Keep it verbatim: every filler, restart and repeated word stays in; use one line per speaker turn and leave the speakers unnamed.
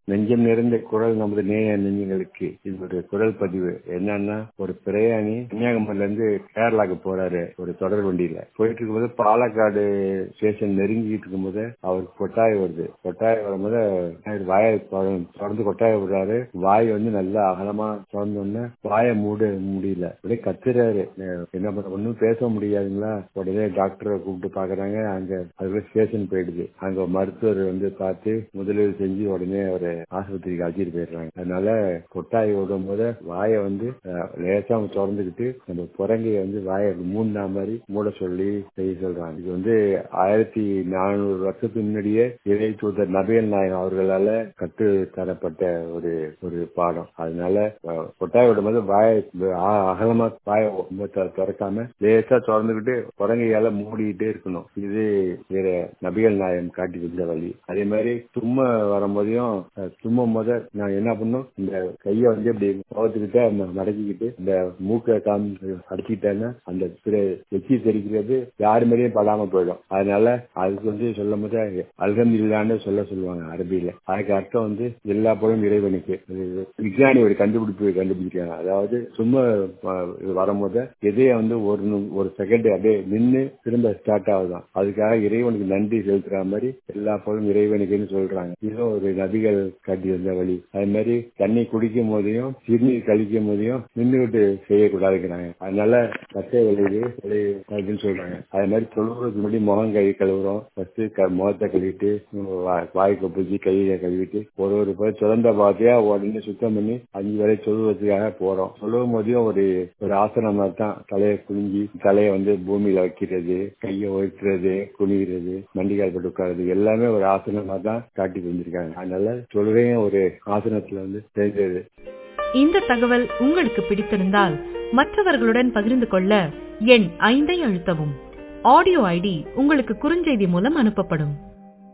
நெஞ்சம் நிறைந்த குரல் நமது நேய நெஞ்சங்களுக்கு இதனுடைய குரல் பதிவு என்னன்னா, ஒரு பிரயாணி கன்னியாகுமரியில இருந்து கேரளாக்கு போறாரு ஒரு தொடர் வண்டியில போயிட்டு இருக்கும்போது பாலக்காடு ஸ்டேஷன் நெருங்கிட்டு இருக்கும்போது அவருக்கு கொட்டாய் வருது. கொட்டாய் வரும்போது வாயை தொடர்ந்து கொட்டாய விடுறாரு. வாய் வந்து நல்லா அகலமா திறந்தோடனே வாயை மூட முடியல, அப்படியே கத்துறாரு. என்ன பண்ண, ஒன்னும் பேச முடியாதுங்களா. உடனே டாக்டரை கூப்பிட்டு பாக்குறாங்க. அங்க அதுக்குள்ள ஸ்டேஷன் போயிடுது. அங்க மருத்துவர் வந்து பார்த்து முதலுதவி செஞ்சு உடனே ஒரு ஆஸ்பத்திரிக்கு அழைச்சிட்டு போயிடுறாங்க. அதனால கொட்டாய் விடும் போது வாயை வந்து லேசா திறந்துக்கிட்டு நம்ம புறங்கைய வந்து வாயை மூணா மாதிரி மூட சொல்லி செய்ய சொல்றாங்க. இது வந்து ஆயிரத்தி நானூறு வருஷத்துக்கு முன்னாடியே இறை தூதர் நபிகள் நாயகம் அவர்களால கற்று தரப்பட்ட ஒரு ஒரு பாடம். அதனால கொட்டாய் விடும் போது வாயை அகலமா வாயை திறக்காம லேசா திறந்துக்கிட்டு புறங்கையால மூடிக்கிட்டே இருக்கணும். இது வேற நபிகள் நாயகம் காட்டி வந்த வழி. அதே மாதிரி தும்மை வரும்போதையும் தும்மும் போத நான் என்ன பண்ணும், இந்த கைய வந்து இப்படி முகத்துக்கிட்ட மடக்கிக்கிட்டு இந்த மூக்கை காம் அடிச்சுக்கிட்டேன்னா அந்த எச்சி தெரிக்கிறது யாரு மாதிரியும் படாம போயிடும். அதனால அதுக்கு வந்து சொல்லும் போது அல்ஹம்துலில்லாஹ்னு சொல்ல சொல்லுவாங்க அரபியில. அதுக்கு அர்த்தம் வந்து எல்லா புகழும் இறைவனுக்கு. விஞ்ஞானி ஒரு கண்டுபிடிப்பு கண்டுபிடிக்கிறாங்க. அதாவது சும்மா வரும்போது எதைய வந்து ஒரு ஒரு செகண்ட் அப்படியே நின்று திரும்ப ஸ்டார்ட் ஆகுதான். அதுக்காக இறைவனுக்கு நன்றி செலுத்துற மாதிரி எல்லா புகழும் இறைவனுக்குன்னு சொல்றாங்க. இதுவும் ஒரு நபிகள் காட்டி வந்த வழி. அது மாதிரி தண்ணி குடிக்கும் போதையும் சிறுநீர் கழிக்கும் போதையும் நின்றுகிட்டு செய்யக்கூடாதுங்கிறாங்க. அதனால கட்டை விளைவு விளைவுன்னு சொல்றாங்க. அது மாதிரி தொழுகிறதுக்கு முன்னாடி முகம் கை கழுவுறோம். ஃபர்ஸ்ட் முகத்தை கழுவிட்டு வாய் கொப்பிச்சு கையை கழுவிட்டு ஒரு ஒரு பேர் சுரந்த பாத்தியா உடனே சுத்தம் பண்ணி அஞ்சு வரை சொல்லுவதற்காக போறோம். சொல்லும் போதையும் ஒரு ஒரு ஆசனம் தான். தலையை குனிஞ்சி தலையை வந்து பூமியில வைக்கிறது, கையை ஒழுக்கிறது, குனிகிறது, மண்டிகால் போட்டு உட்காருது, எல்லாமே ஒரு ஆசனமா தான் காட்டி வந்திருக்காங்க. அதனால தொழுகையும் ஒரு ஆசனத்துல வந்து தெரிஞ்சது.
இந்த தகவல் உங்களுக்கு பிடித்திருந்தால் மற்றவர்களுடன் பகிர்ந்து கொள்ள எண் ஐந்தை அழுத்தவும். ஆடியோ ஐடி உங்களுக்கு குறுஞ்செய்தி மூலம் அனுப்பப்படும்.